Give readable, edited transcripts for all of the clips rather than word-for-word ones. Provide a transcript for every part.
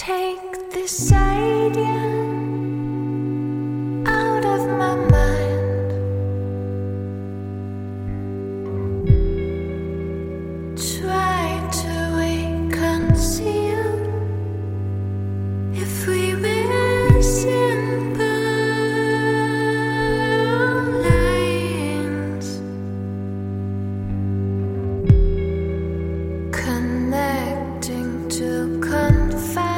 Take this idea out of my mind. Try to reconcile if we were simple lines connecting to confine.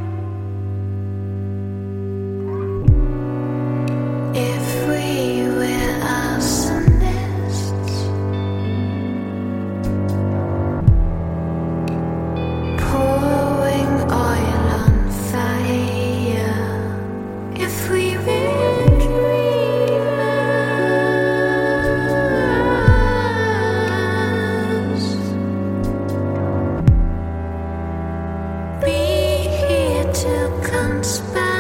If we were arsonists, pouring oil on fire. If we were dreamers, be here to conspire.